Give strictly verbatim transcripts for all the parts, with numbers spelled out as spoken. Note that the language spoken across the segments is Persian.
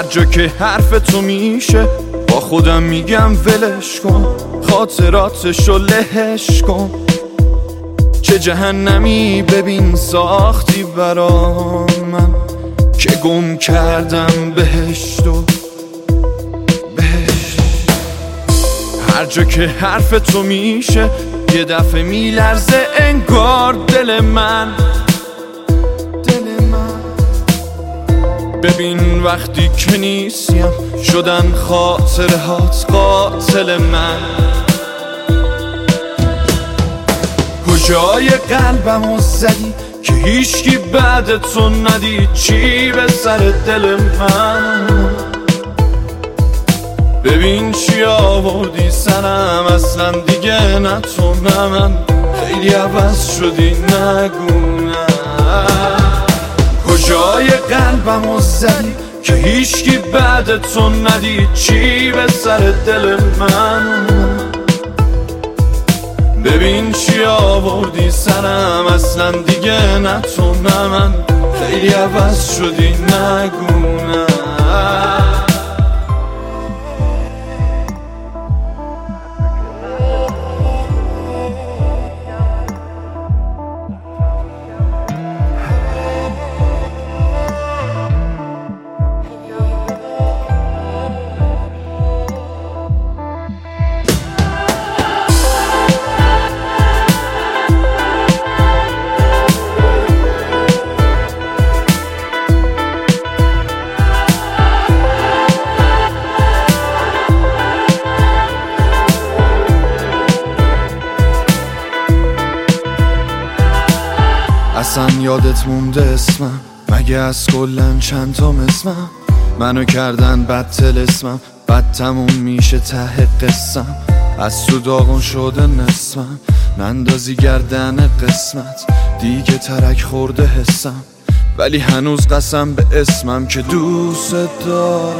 جا که حرف تو میشه با خودم میگم ولش کن، خاطراتشو لهش کن. چه جهنمی ببین ساختی برا من که گم کردم بهشت و بهشت. هر جا که حرف تو میشه یه دفعه میلرزه انگار دل من دل من. ببین وقتی که نیستیم شدن خاطره هات قاتل من. کجای قلبمو زدی که هیچکی بعد تو ندید؟ چی به سر دل من؟ ببین چی آوردی سرم، اصلا دیگه نه تو نه من. خیلی عوض شدی نگو نه. کجای قلبمو زدی که هیچکی بعد تو ندید؟ چی به سر دل من؟ ببین چی آوردی سرم، اصلا دیگه نه تو نه من. خیلی عوض شدی نگو نه. اصلا یادت مونده اسمم؟ مگه از کلن چند تا اسمم؟ منو کردن بد تلسمم، بد تموم میشه ته قسم. از تو داغون شده نسمم، نندازی گردن قسمت. دیگه ترک خورده حسم، ولی هنوز قسم به اسمم که دوست دارم.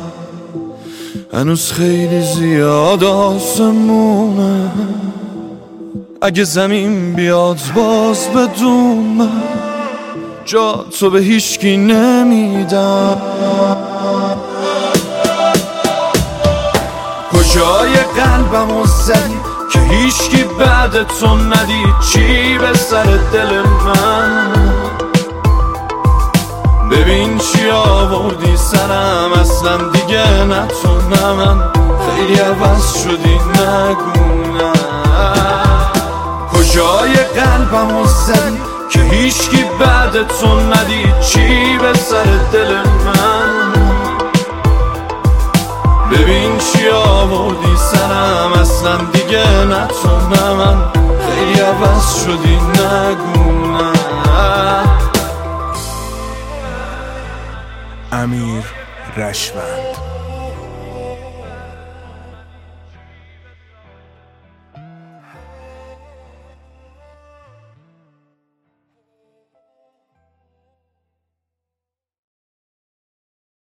هنوز خیلی زیاد آسمونه، اگه زمین بیاد باز بدون من. جا تو به هیچکی نمیدم. کجای قلبمو زدی که هیچکی بعد تو ندید؟ چی به سر دل من؟ ببین چی آوردی سرم، اصلا دیگه نه تو نه من. خیلی عوض شدی نگو نه. کجای قلبمو زدی که هیچکی بعد تو ندید؟ چی به سر دل من؟ ببین چی آوردی سرم، اصلا دیگه نه تو نه من. خیلی عوض شدی نگو نه. امیر رشوند.